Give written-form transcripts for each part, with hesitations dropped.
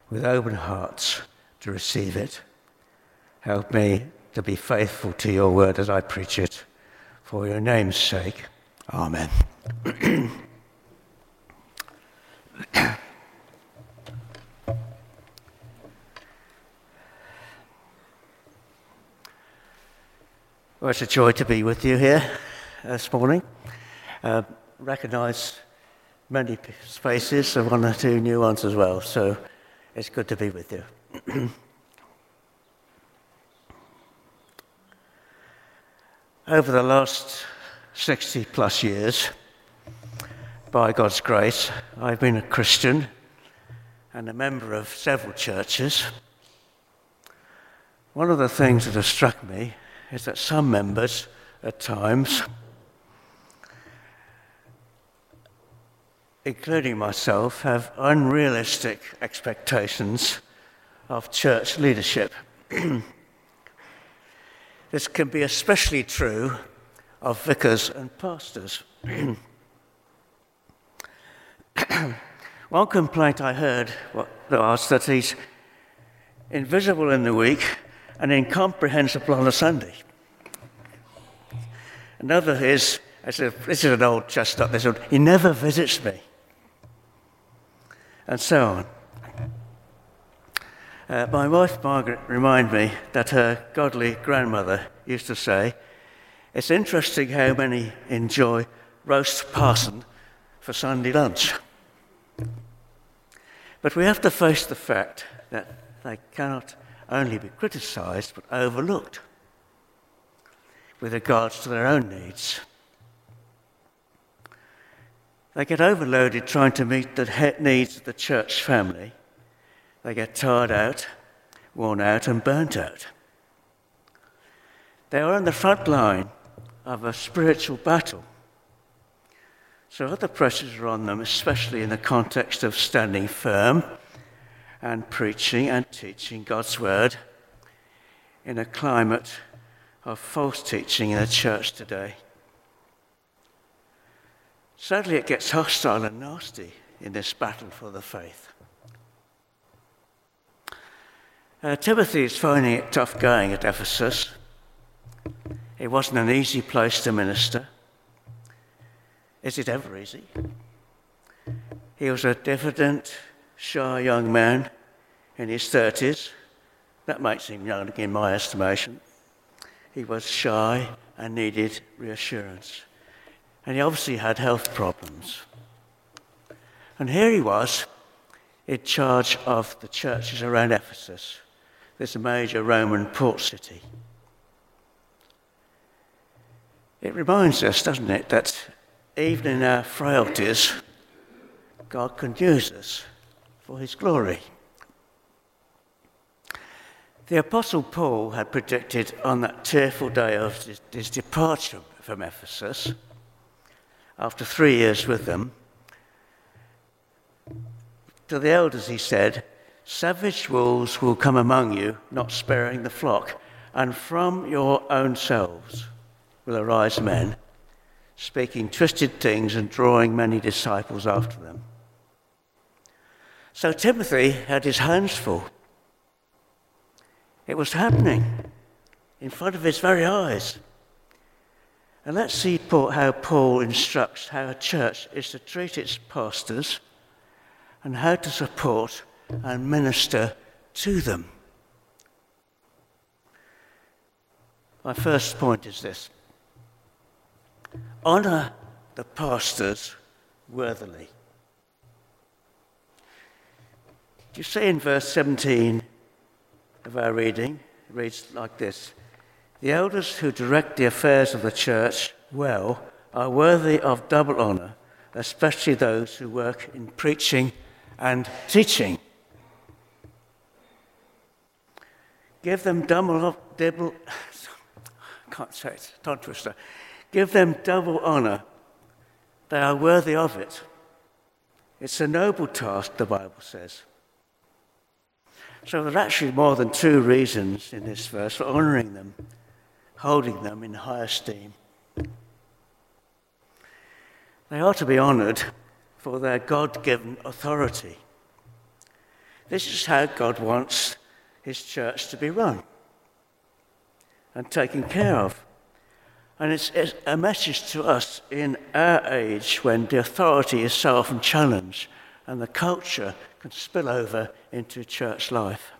with open hearts to receive it. Help me to be faithful to your word as I preach it. For your name's sake. Amen. Well, it's a joy to be with you here this morning. Recognise many faces and one or two new ones as well, so it's good to be with you. Over the last 60 plus years, by God's grace, I've been a Christian and a member of several churches. One of the things that has struck me is that some members, at times, including myself, have unrealistic expectations of church leadership. This can be especially true of vicars and pastors. One complaint I heard was that he's invisible in the week and incomprehensible on a Sunday. Another is, this is an old chestnut, he never visits me, and so on. My wife Margaret reminded me that her godly grandmother used to say, "It's interesting how many enjoy roast parson for Sunday lunch." But we have to face the fact that they cannot only be criticised but overlooked with regards to their own needs. They get overloaded trying to meet the needs of the church family. They get tired out, worn out and burnt out. They are on the front line of a spiritual battle. So other pressures are on them, especially in the context of standing firm and preaching and teaching God's word in a climate of false teaching in the church today. Sadly, it gets hostile and nasty in this battle for the faith. Timothy is finding it tough going at Ephesus. It wasn't an easy place to minister. Is it ever easy? He was a diffident, shy young man in his 30s. That makes him young in my estimation. He was shy and needed reassurance. And he obviously had health problems. And here he was in charge of the churches around Ephesus, this major Roman port city. It reminds us, doesn't it, that even in our frailties, God can use us for his glory. The Apostle Paul had predicted on that tearful day of his departure from Ephesus, after 3 years with them, to the elders he said, "Savage wolves will come among you, not sparing the flock, and from your own selves will arise men, speaking twisted things and drawing many disciples after them." So Timothy had his hands full. It was happening in front of his very eyes. And let's see how Paul instructs how a church is to treat its pastors and how to support and minister to them. My first point is this: honour the pastors worthily. You see in verse 17 of our reading, it reads like this: "The elders who direct the affairs of the church well are worthy of double honour, especially those who work in preaching and teaching." Give them double can't say it, tongue twister. Give them double honour. They are worthy of it. It's a noble task, the Bible says. So there are actually more than two reasons in this verse for honouring them, holding them in high esteem. They are to be honoured for their God-given authority. This is how God wants his church to be run and taken care of. And it's a message to us in our age when the authority is so often challenged and the culture can spill over into church life.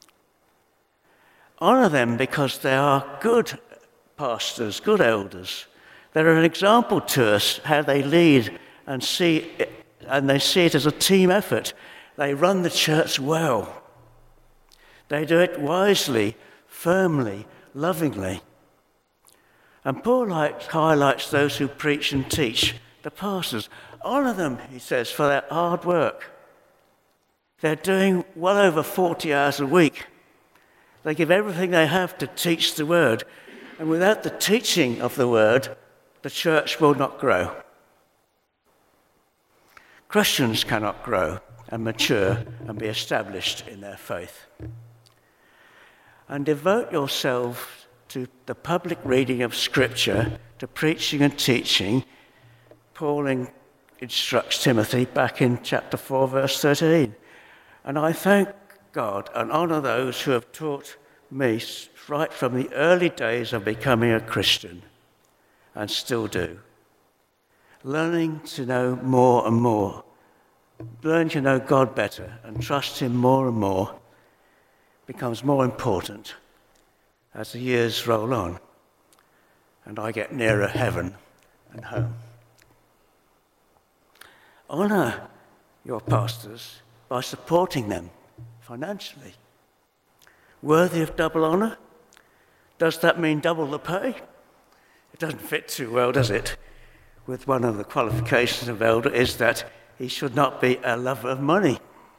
Honour them because they are good pastors, good elders. They're an example to us how they lead and they see it as a team effort. They run the church well. They do it wisely, firmly, lovingly. And Paul highlights those who preach and teach, the pastors. Honour them, he says, for their hard work. They're doing well over 40 hours a week. They give everything they have to teach the word. And without the teaching of the word, the church will not grow. Christians cannot grow and mature and be established in their faith. And devote yourself to the public reading of Scripture, to preaching and teaching. Paul instructs Timothy back in chapter 4, verse 13. And I thank God and honour those who have taught me right from the early days of becoming a Christian, and still do. Learning to know more and more, learning to know God better and trust him more and more becomes more important as the years roll on and I get nearer heaven and home. Honour your pastors by supporting them financially. Worthy of double honour? Does that mean double the pay? It doesn't fit too well, does it? With one of the qualifications of elder is that he should not be a lover of money.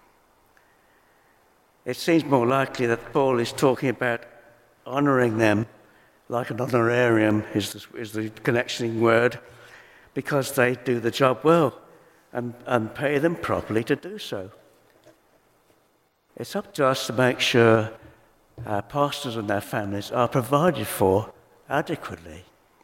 It seems more likely that Paul is talking about honouring them like an honorarium is the connecting word, because they do the job well and pay them properly to do so. It's up to us to make sure our pastors and their families are provided for adequately.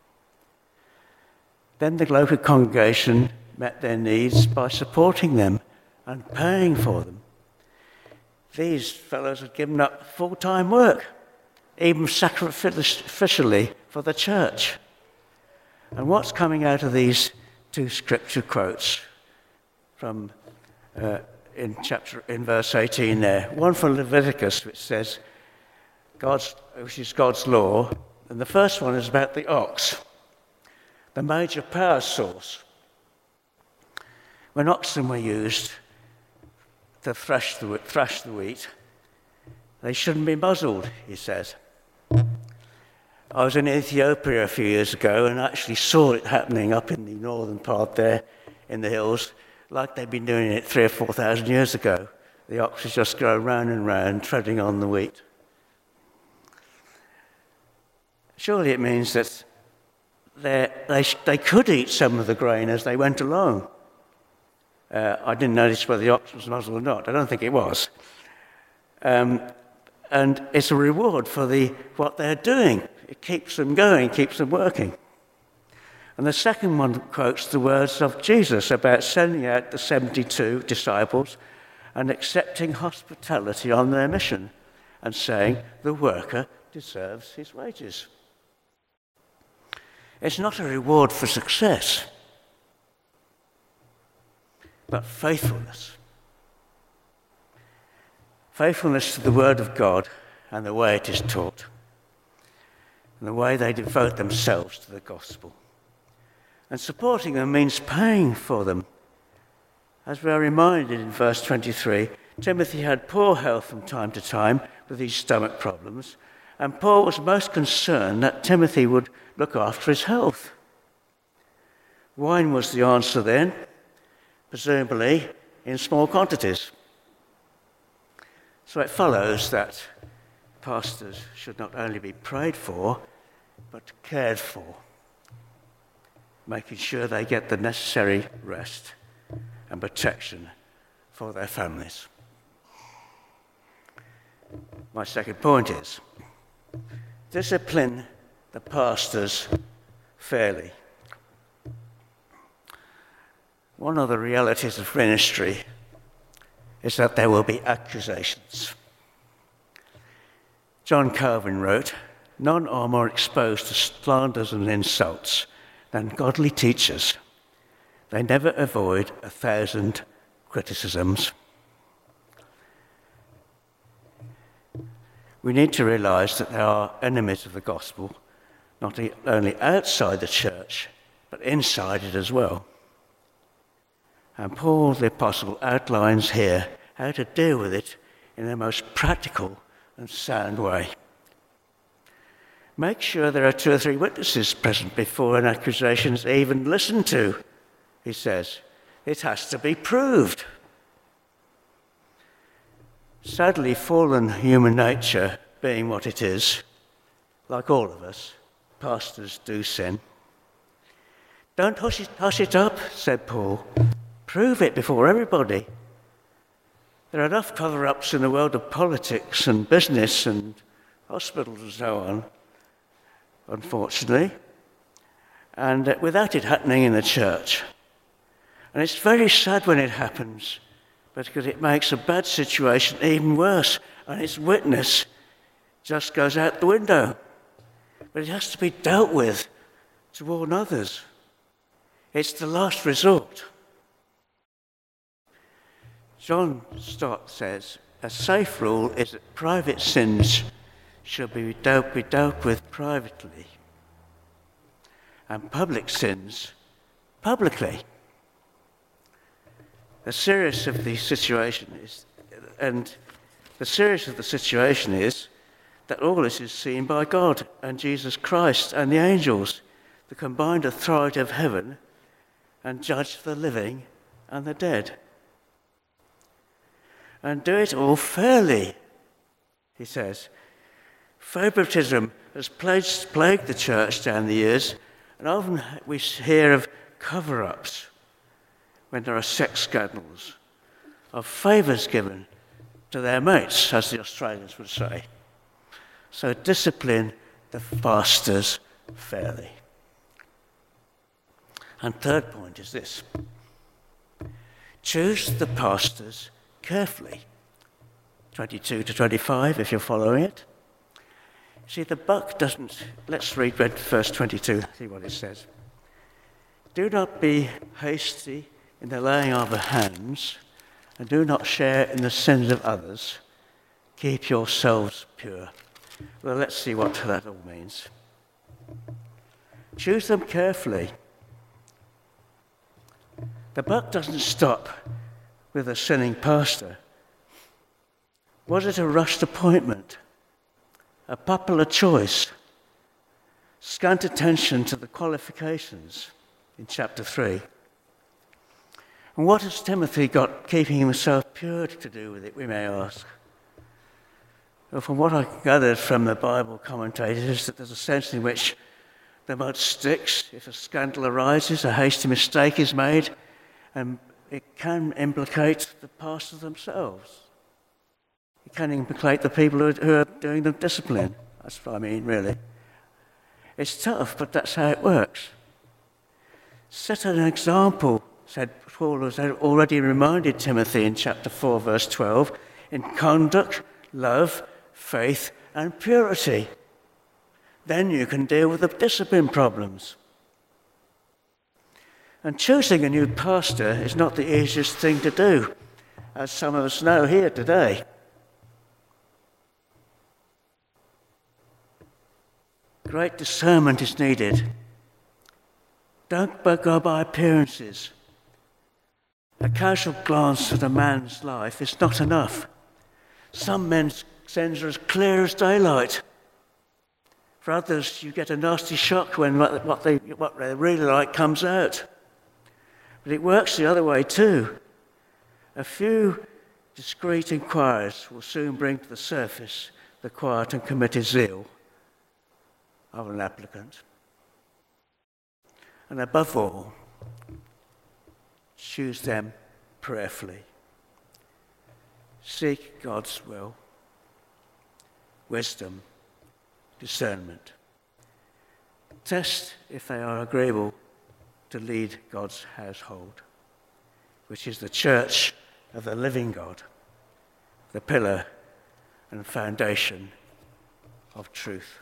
Then the local congregation met their needs by supporting them and paying for them. These fellows had given up full-time work, even sacrificially for the church. And what's coming out of these two scripture quotes from in verse 18 there? One from Leviticus, which says, which is God's law, and the first one is about the ox, the major power source. When oxen were used to thrash the wheat, they shouldn't be muzzled, he says. I was in Ethiopia a few years ago and actually saw it happening up in the northern part there in the hills, like they'd been doing it 3,000 or 4,000 years ago. The oxen just go round and round, treading on the wheat. Surely it means that they could eat some of the grain as they went along. I didn't notice whether the ox was muzzled or not. I don't think it was. And it's a reward for what they're doing. It keeps them going, keeps them working. And the second one quotes the words of Jesus about sending out the 72 disciples and accepting hospitality on their mission and saying the worker deserves his wages. It's not a reward for success, but faithfulness. Faithfulness to the Word of God and the way it is taught, and the way they devote themselves to the gospel. And supporting them means paying for them. As we are reminded in verse 23, Timothy had poor health from time to time with his stomach problems, and Paul was most concerned that Timothy would look after his health. Wine was the answer then, presumably in small quantities. So it follows that pastors should not only be prayed for, but cared for, making sure they get the necessary rest and protection for their families. My second point is, discipline the pastors fairly. One of the realities of ministry is that there will be accusations. John Calvin wrote, "None are more exposed to slanders and insults than godly teachers. They never avoid 1,000 criticisms." We need to realise that there are enemies of the gospel, not only outside the church, but inside it as well. And Paul the Apostle outlines here how to deal with it in the most practical and sound way. Make sure there are 2 or 3 witnesses present before an accusation is even listened to, he says. It has to be proved. Sadly, fallen human nature being what it is, like all of us, pastors do sin. Don't hush it up, said Paul. Prove it before everybody. There are enough cover-ups in the world of politics and business and hospitals and so on, unfortunately, and without it happening in the church. And it's very sad when it happens, because it makes a bad situation even worse, and its witness just goes out the window. But it has to be dealt with to warn others. It's the last resort. John Stott says, "A safe rule is that private sins should be dealt with privately, and public sins publicly." The seriousness of the situation is that all this is seen by God and Jesus Christ and the angels, the combined authority of heaven, and judge the living and the dead. And do it all fairly, he says. Favoritism has plagued the church down the years, and often we hear of cover-ups when there are sex scandals, of favours given to their mates, as the Australians would say. So discipline the pastors fairly. And third point is this: choose the pastors carefully. 22 to 25, if you're following it. See, the buck doesn't... Let's read verse 22, see what it says. "Do not be hasty in the laying of the hands, and do not share in the sins of others. Keep yourselves pure." Well, let's see what that all means. Choose them carefully. The buck doesn't stop with a sinning pastor. Was it a rushed appointment? A popular choice? Scant attention to the qualifications in chapter 3. And what has Timothy got keeping himself pure to do with it, we may ask? Well, from what I gathered from the Bible commentators, is that there's a sense in which the mud sticks if a scandal arises, a hasty mistake is made, and it can implicate the pastors themselves. It can implicate the people who are doing the discipline. That's what I mean, really. It's tough, but that's how it works. Set an example, said Paul, has already reminded Timothy in chapter 4, verse 12, in conduct, love, faith, and purity. Then you can deal with the discipline problems. And choosing a new pastor is not the easiest thing to do, as some of us know here today. Great discernment is needed. Don't go by appearances. A casual glance at a man's life is not enough. Some men's sins are as clear as daylight. For others, you get a nasty shock when what they're really like comes out. But it works the other way too. A few discreet inquiries will soon bring to the surface the quiet and committed zeal of an applicant. And above all, choose them prayerfully. Seek God's will, wisdom, discernment. Test if they are agreeable to lead God's household, which is the church of the living God, the pillar and foundation of truth.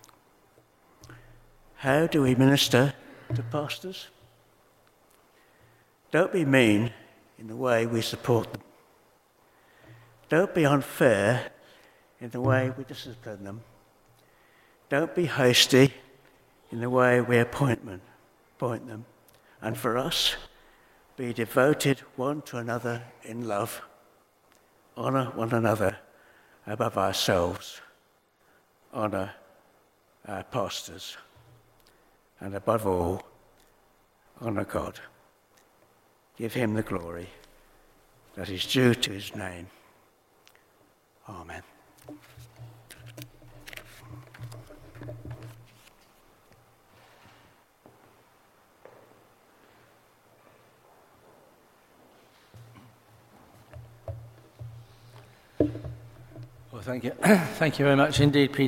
How do we minister to pastors? Don't be mean in the way we support them. Don't be unfair in the way we discipline them. Don't be hasty in the way we appoint them. And for us, be devoted one to another in love. Honour one another above ourselves. Honour our pastors. And above all, honour God. Give him the glory that is due to his name. Amen. Well, thank you. Thank you very much indeed, Peter.